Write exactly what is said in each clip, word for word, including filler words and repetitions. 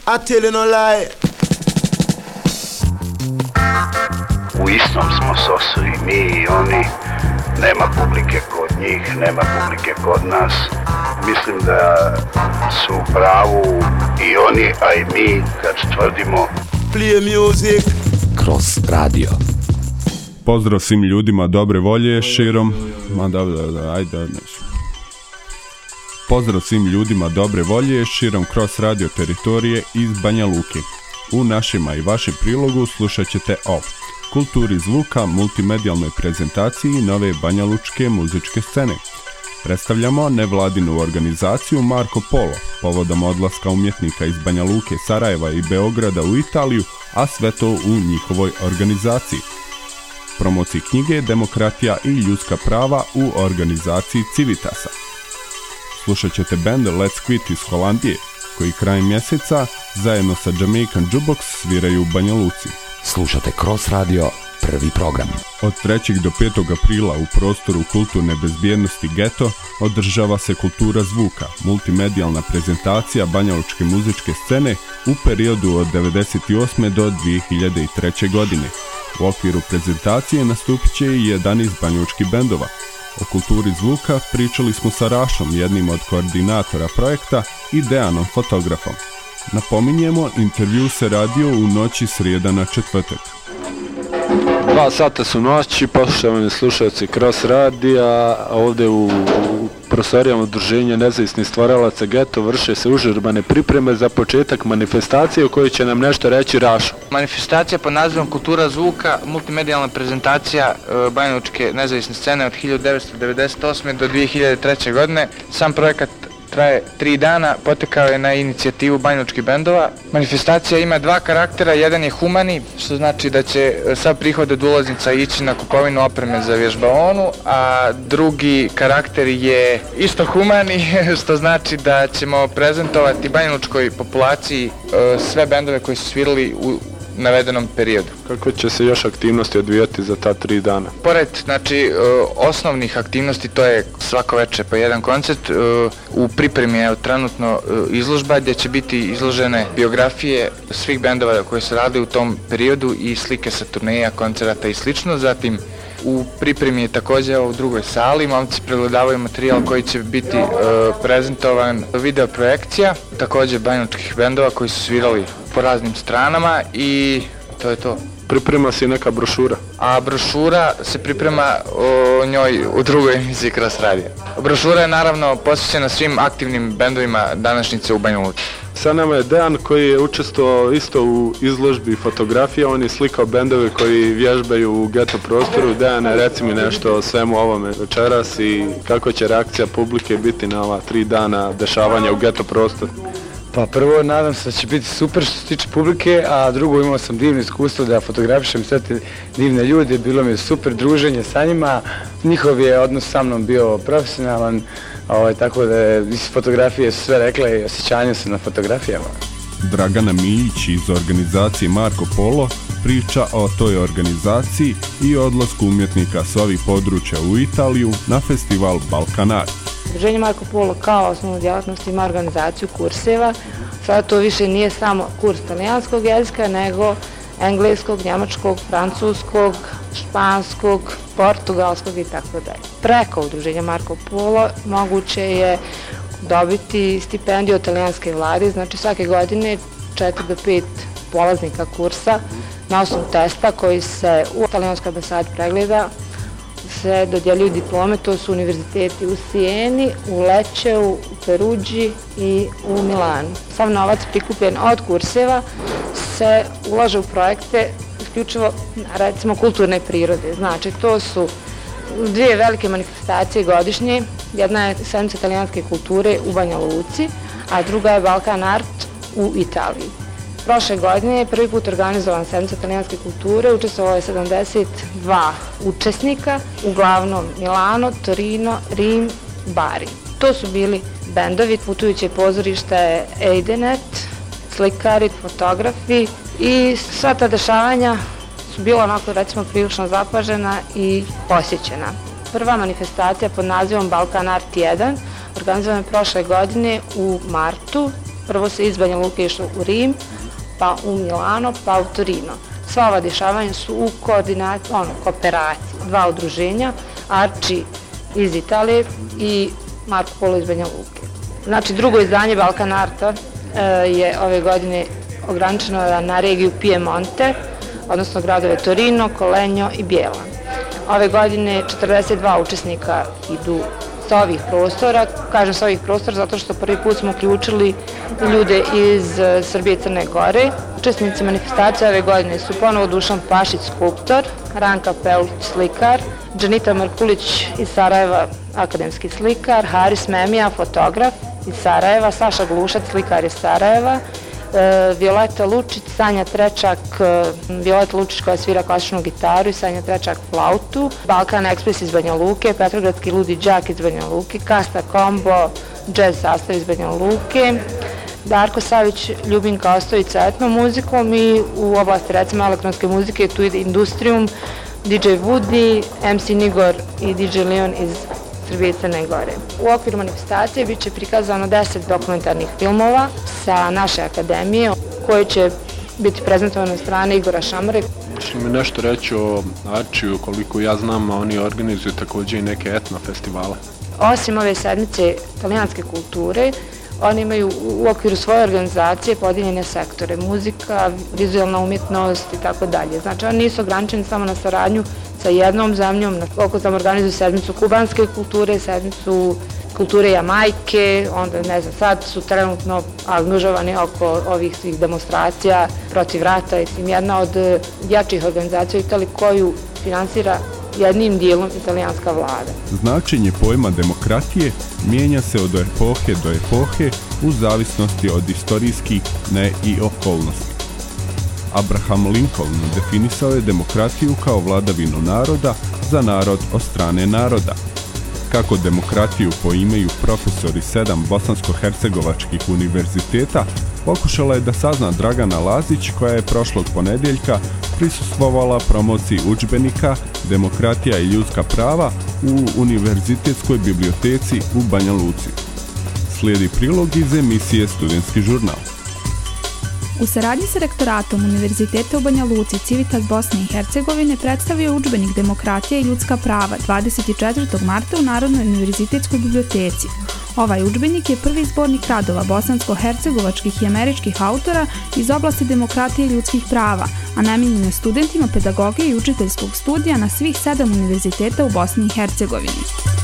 I tell you no lie. U istom smo sosu i mi i oni. Nema publike kod njih, nema publike kod nas. Mislim da su u pravu i oni, a i mi kad tvrdimo Play music kroz radio. Pozdrav svim ljudima dobre volje širom. Ma da, da, da, ajde, neću. Pozdrav svim ljudima dobre volje širom kroz radio teritorije iz Banja Luke. U našima i vašem prilogu slušat ćete o kulturi zvuka, multimedijalnoj prezentaciji nove banjalučke muzičke scene. Predstavljamo nevladinu organizaciju Marko Polo, povodom odlaska umjetnika iz Banja Luke, Sarajeva i Beograda u Italiju, a sve to u njihovoj organizaciji. Promociji knjige Demokratija i ljudska prava u organizaciji Civitasa. Slušat ćete band Let's Quit iz Holandije, koji krajem mjeseca zajedno sa Jamaican Jukebox sviraju u Banja Luci. Slušate Cross Radio, prvi program. Od trećeg do petog aprila u prostoru kulturne bezbjednosti Geto održava se kultura zvuka, multimedijalna prezentacija banjalučke muzičke scene u periodu od devedeset osme do dvije hiljade treće. godine. U okviru prezentacije nastupit će i jedanaest banjalučkih bendova. O kulturi zvuka pričali smo sa Rašom, jednim od koordinatora projekta, i Dejanom, fotografom. Napominjemo, intervju se radio u noći srijeda na četvrtak. Dva sata su noći, poštovani slušalci Cross Radija, ovdje u, u prostorijama udruženja nezavisnih stvaralaca Geto vrše se užurbane pripreme za početak manifestacije o kojoj će nam nešto reći Rašo. Manifestacija pod nazivom Kultura zvuka, multimedijalna prezentacija e, banjalučke nezavisne scene od hiljadu devetsto devedeset osme. do dvije hiljade treće. godine. Sam projekat traje tri dana, potekao je na inicijativu banjalučkih bendova. Manifestacija ima dva karaktera, jedan je humani, što znači da će sav prihod od ulaznica ići na kupovinu opreme za vježbaonu, a drugi karakter je isto humani, što znači da ćemo prezentovati banjalučkoj populaciji sve bendove koji su svirali u navedenom periodu. Kako će se još aktivnosti odvijati za ta tri dana? Pored, znači, osnovnih aktivnosti, to je svako večer po jedan koncert, u pripremi je trenutno izložba gdje će biti izložene biografije svih bendova koji su radili u tom periodu i slike sa turneja, koncerata i slično. Zatim, u pripremi je također u drugoj sali, momci pregledavaju materijal koji će biti uh, prezentovan, video projekcija, također banjalučkih bendova koji su svirali po raznim stranama i to je to. Priprema se i neka brošura. A brošura se priprema o njoj u drugoj emisiji Cross Radija. Brošura je naravno posvećena svim aktivnim bendovima današnjice u Banja Luci. Sa nama je Dejan koji je učestvovao isto u izložbi fotografija, on je slikao bendove koji vježbaju u Geto prostoru. Dejane, reci mi nešto o svemu ovome večeras i kako će reakcija publike biti na ova tri dana dešavanja u Geto prostoru. Pa prvo, nadam se da će biti super što se tiče publike, a drugo, imao sam divno iskustvo da fotografišem sve te divne ljude, bilo mi je super druženje sa njima, njihov je odnos sa mnom bio profesionalan, ovaj, tako da je iz fotografije su sve rekla i osjećanje su na fotografijama. Dragana Miljić iz organizacije Marko Polo priča o toj organizaciji i odlasku umjetnika s ovih područja u Italiju na festival Balkanar. Udruženje Marko Polo kao osnovnu djelatnost ima organizaciju kurseva. Sada to više nije samo kurs talijanskog jezika, nego engleskog, njemačkog, francuskog, španskog, portugalskog i tako dalje. Preko udruženja Marko Polo moguće je dobiti stipendiju od talijanske vlade, znači svake godine četiri do pet polaznika kursa na osnovu testa koji se u talijanskoj ambasadi pregleda se dodjeljuju diplome, to su univerziteti u Sijeni, u Lečeu, u Peruđi i u Milanu. Sav novac prikupljen od kurseva se ulaže u projekte isključivo, recimo, kulturne prirode. Znači, to su dvije velike manifestacije godišnje. Jedna je sedmica italijanske kulture u Banja Luci, a druga je Balkan Art u Italiji. Prošle godine je prvi put organizovan sedmica italijanske kulture, učestvovalo je sedamdeset dva učesnika, uglavnom Milano, Torino, Rim, Bari. To su bili bendovi, putujuće pozorište Eidenet, slikari, fotografi i sva ta dešavanja su bila onako, recimo, prilično zapažena i posjećena. Prva manifestacija pod nazivom Balkan Art jedan organizovana je prošle godine u martu Prvo se iz Banja Luke išlo u Rim, pa u Milano, pa u Torino. Sva ova dešavanja su u koordinaciji, ono, kooperaciji. Dva udruženja, Arči iz Italije i Marko Polo iz Banja Luke. Znači, drugo izdanje Balkan Arta e, je ove godine ograničeno na regiju Piemonte, odnosno gradove Torino, Colegno i Bjelan. Ove godine četrdeset dva učesnika idu sa ovih prostora. Kažem sa ovih prostora zato što prvi put smo uključili ljude iz Srbije i Crne Gore. Učesnici manifestacije ove godine su ponovo Dušan Pašić, skulptor, Ranka Peluć, slikar, Džanita Markulić iz Sarajeva, akademski slikar, Haris Memija, fotograf iz Sarajeva, Saša Glušac, slikar iz Sarajeva, Violeta Lučić, Sanja Trečak, Violeta Lučić koja svira klasičnu gitaru i Sanja Trečak flautu, Balkan Ekspres iz Banja Luke, Petrogradski Ludi Đak iz Banja Luke, Kasta Kombo, jazz sastav iz Banja Luke, Darko Savić, Ljubinka Ostojić sa etno muzikom i u oblasti recimo elektronske muzike tu ide Industrium, D J Woody, M C Nigor i D J Leon iz Srbije i Crne Gore. U okviru manifestacije bit će prikazano deset dokumentarnih filmova sa naše akademije koji će biti prezentovani od strane Igora Šamare. Možete mi nešto reći o Arčiju, koliko ja znam, oni organizuju također i neke etno festivale. Osim ove sedmice italijanske kulture, oni imaju u okviru svoje organizacije podijeljene sektore, muzika, vizualna umjetnost i tako dalje. Znači oni nisu ograničeni samo na saradnju sa jednom zemljom, koliko tam organizuju sedmicu kubanske kulture, sedmicu kulture Jamajke, onda ne znam, sad su trenutno angažovani oko ovih svih demonstracija protiv rata i jedna od jačih organizacija u Italiji koju finansira jednim dijelom italijanska vlada. Značenje pojma demokratije mijenja se od epohe do epohe u zavisnosti od istorijskih ne i okolnosti. Abraham Lincoln definisao je demokratiju kao vladavinu naroda za narod od strane naroda. Kako demokratiju poimaju profesori sedam bosansko-hercegovačkih univerziteta, pokušala je da sazna Dragana Lazić koja je prošlog ponedjeljka prisustvovala promociji udžbenika Demokratija i ljudska prava u Univerzitetskoj biblioteci u Banja Luci. Slijedi prilog iz emisije Studentski žurnal. U saradnji sa rektoratom Univerziteta u Banja Luci Civitas Bosne i Hercegovine predstavio udžbenik Demokratija i ljudska prava dvadeset četvrtog marta u Narodnoj univerzitetskoj biblioteci. Ovaj udžbenik je prvi zbornik radova bosansko-hercegovačkih i američkih autora iz oblasti demokratije i ljudskih prava, a namijenjen je studentima pedagogije i učiteljskog studija na svih sedam univerziteta u Bosni i Hercegovini.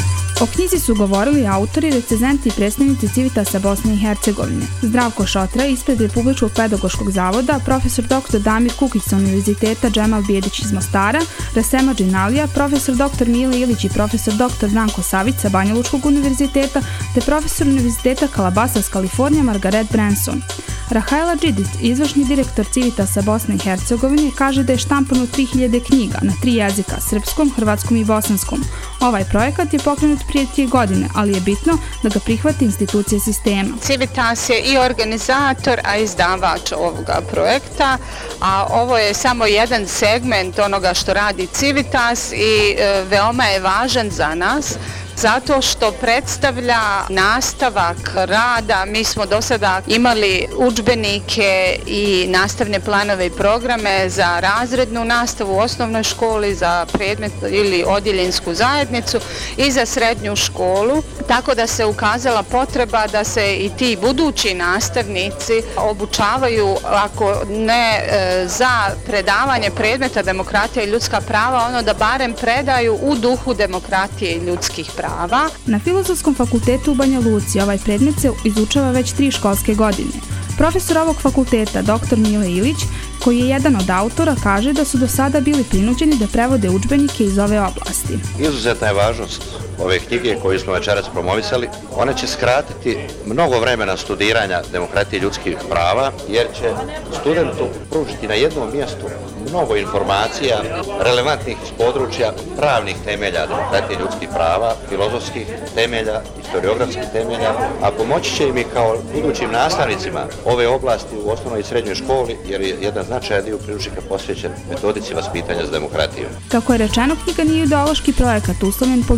O knjizi su govorili autori, recenzenti i predstavnici Civitasa Bosne i Hercegovine. Zdravko Šotra ispred Republičkog pedagoškog zavoda, profesor doktor Damir Kukić sa Univerziteta Džemal Bijedić iz Mostara, Rasema Džinalija, profesor doktor Mile Ilić i profesor doktor Branko Savić sa Banja Lučkog univerziteta, te profesor Univerziteta Calabasas, Kalifornija, Margaret Branson. Rahajla Džidić, izvršni direktor Civitasa Bosne i Hercegovine, kaže da je štampano tri hiljade knjiga na tri jezika, srpskom, hrvatskom i bosanskom. Ovaj projekat je pokrenut prije tri godine, ali je bitno da ga prihvate institucije sistema. Civitas je i organizator, a izdavač ovoga projekta, a ovo je samo jedan segment onoga što radi Civitas i e, veoma je važan za nas, zato što predstavlja nastavak rada. Mi smo do sada imali udžbenike i nastavne planove i programe za razrednu nastavu u osnovnoj školi, za predmet ili odjeljensku zajednicu i za srednju školu, tako da se ukazala potreba da se i ti budući nastavnici obučavaju, ako ne za predavanje predmeta demokratija i ljudska prava, ono da barem predaju u duhu demokratije i ljudskih prava. Na Filozofskom fakultetu u Banja Luci ovaj predmet se izučava već tri školske godine. Profesor ovog fakulteta, doktor Mile Ilić, koji je jedan od autora, kaže da su do sada bili prinuđeni da prevode udžbenike iz ove oblasti. Izuzetna je važnost ove knjige koju smo večeras promovisali. Ona će skratiti mnogo vremena studiranja demokratije i ljudskih prava, jer će studentu pružiti na jednom mjestu mnogo informacija relevantnih iz područja pravnih temelja demokratije i ljudskih prava, filozofskih temelja, historiografskih temelja, a pomoći će im i kao budućim nastavnicima ove oblasti u osnovnoj i srednjoj školi, jer je jedan značajan dio priručnika posvećen metodici vaspitanja za demokratiju. Kako je rečeno, knjiga nije ideološki projekat uslovljen politikom,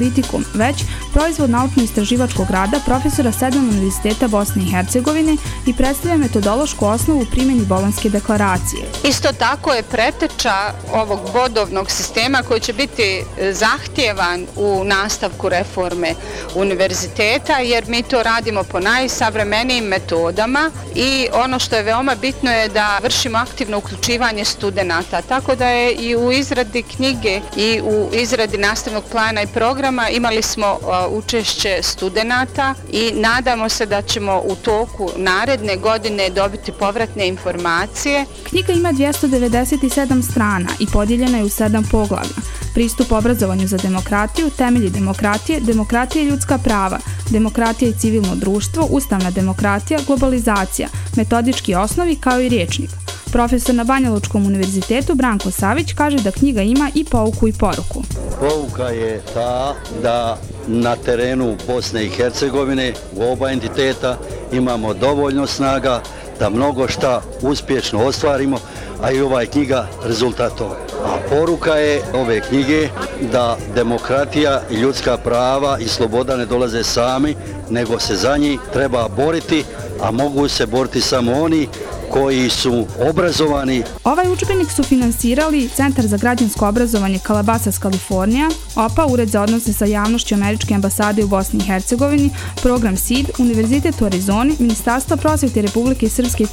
već proizvod naučno-istraživačkog rada profesora sedam univerziteta Bosne i Hercegovine i predstavlja metodološku osnovu u primjeni Bolonjske deklaracije. Isto tako je preteča ovog bodovnog sistema koji će biti zahtjevan u nastavku reforme univerziteta, jer mi to radimo po najsavremenijim metodama i ono što je veoma bitno je da vršimo aktivno uključivanje studenata, tako da je i u izradi knjige i u izradi nastavnog plana i programa imali smo učešće studenata i nadamo se da ćemo u toku naredne godine dobiti povratne informacije. Knjiga ima dvjesto devedeset sedam strana i podijeljena je u sedam poglavlja. Pristup obrazovanju za demokratiju, temelji demokratije, demokratija i ljudska prava, demokratija i civilno društvo, ustavna demokratija, globalizacija, metodički osnovi kao i rječnik. Profesor na Banjalučkom univerzitetu Branko Savić kaže da knjiga ima i pouku i poruku. Pouka je ta da na terenu Bosne i Hercegovine u oba entiteta imamo dovoljno snaga da mnogo šta uspješno ostvarimo, a i ova je knjiga rezultat toga. A poruka je ove knjige da demokratija i ljudska prava i sloboda ne dolaze sami, nego se za njih treba boriti, a mogu se boriti samo oni koji su obrazovani. Ovaj udžbenik su finansirali Centar za građansko obrazovanje Calabasas, Kalifornija, O P A, Ured za odnose sa javnošću Američke ambasade u Bosni i Hercegovini, Program S I D, Univerzitet u Arizoni, Ministarstvo prosvjete Republike Srpske